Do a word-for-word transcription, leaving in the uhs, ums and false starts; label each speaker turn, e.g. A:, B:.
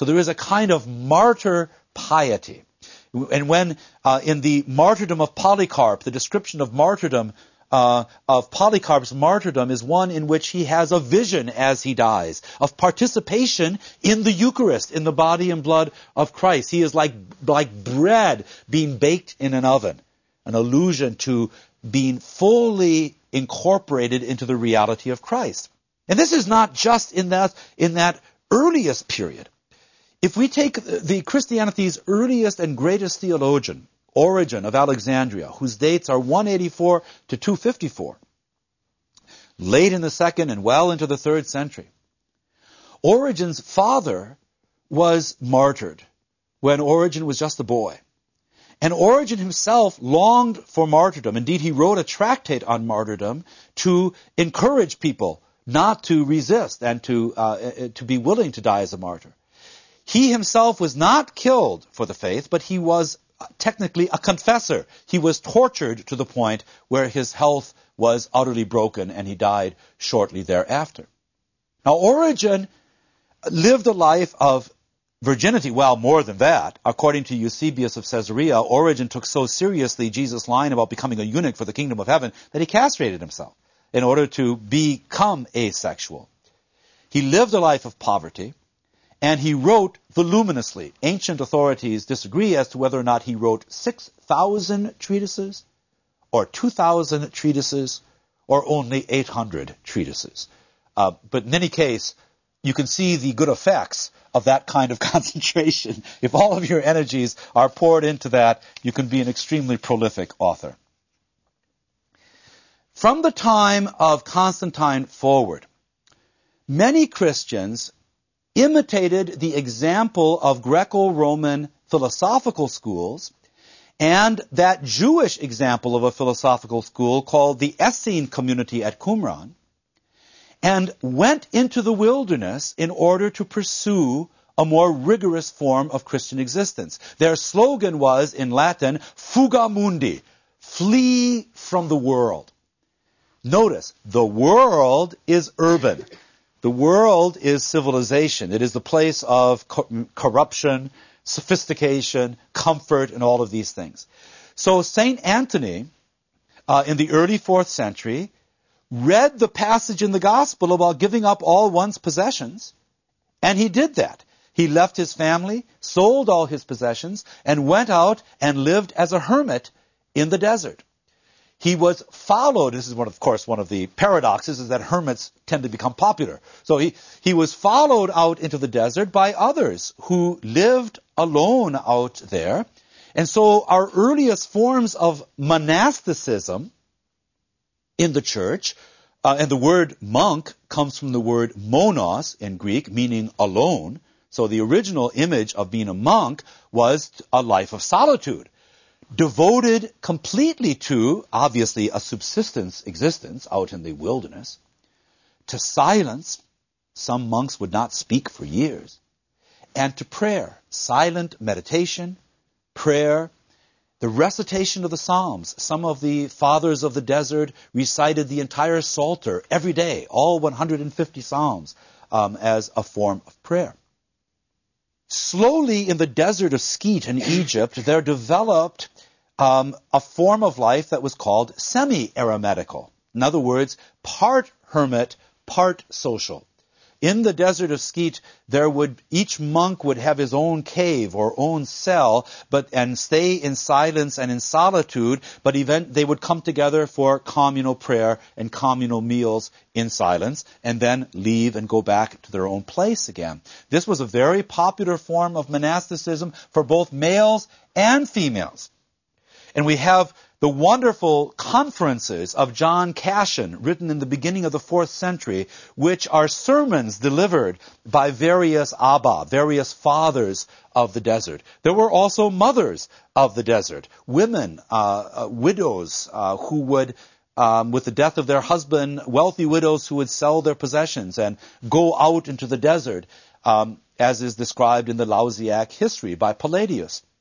A: So there is a kind of martyr piety. And when uh, in the martyrdom of Polycarp, the description of martyrdom, uh, of Polycarp's martyrdom is one in which he has a vision as he dies, of participation in the Eucharist, in the body and blood of Christ. He is like, like bread being baked in an oven, an allusion to being fully incorporated into the reality of Christ. And this is not just in that, in that earliest period. If we take the Christianity's earliest and greatest theologian, Origen of Alexandria, whose dates are one eighty-four to two fifty-four, late in the second and well into the third century, Origen's father was martyred when Origen was just a boy. And Origen himself longed for martyrdom. Indeed, he wrote a tractate on martyrdom to encourage people not to resist and to uh, to be willing to die as a martyr. He himself was not killed for the faith, but he was technically a confessor. He was tortured to the point where his health was utterly broken, and he died shortly thereafter. Now, Origen lived a life of virginity. Well, more than that. According to Eusebius of Caesarea, Origen took so seriously Jesus' line about becoming a eunuch for the kingdom of heaven that he castrated himself in order to become asexual. He lived a life of poverty, and he wrote voluminously. Ancient authorities disagree as to whether or not he wrote six thousand treatises, or two thousand treatises, or only eight hundred treatises. Uh, but in any case, you can see the good effects of that kind of concentration. If all of your energies are poured into that, you can be an extremely prolific author. From the time of Constantine forward, many Christians imitated the example of Greco-Roman philosophical schools and that Jewish example of a philosophical school called the Essene community at Qumran, and went into the wilderness in order to pursue a more rigorous form of Christian existence. Their slogan was, in Latin, fuga mundi, flee from the world. Notice, the world is urban. The world is civilization. It is the place of co- corruption, sophistication, comfort, and all of these things. So Saint Anthony, uh, in the early fourth century, read the passage in the gospel about giving up all one's possessions, and he did that. He left his family, sold all his possessions, and went out and lived as a hermit in the desert. He was followed, this is one, of course, one of the paradoxes, is that hermits tend to become popular. So he, he was followed out into the desert by others who lived alone out there. And so our earliest forms of monasticism in the church, uh, and the word monk comes from the word monos in Greek, meaning alone. So the original image of being a monk was a life of solitude, devoted completely to, obviously, a subsistence existence out in the wilderness, to silence. Some monks would not speak for years, and to prayer, silent meditation, prayer, the recitation of the Psalms. Some of the fathers of the desert recited the entire Psalter every day, all one hundred fifty Psalms, um, as a form of prayer. Slowly in the desert of Skete in Egypt, there developed um, a form of life that was called semi-eremitical. In other words, part hermit, part social. In the desert of Skete, there would each monk would have his own cave or own cell, but and stay in silence and in solitude. But event they would come together for communal prayer and communal meals in silence, and then leave and go back to their own place again. This was a very popular form of monasticism for both males and females. And we have the wonderful conferences of John Cassian, written in the beginning of the fourth century, which are sermons delivered by various Abba, various fathers of the desert. There were also mothers of the desert, women, uh, uh, widows uh, who would, um, with the death of their husband, wealthy widows who would sell their possessions and go out into the desert, um, as is described in the Lausiac history by Palladius.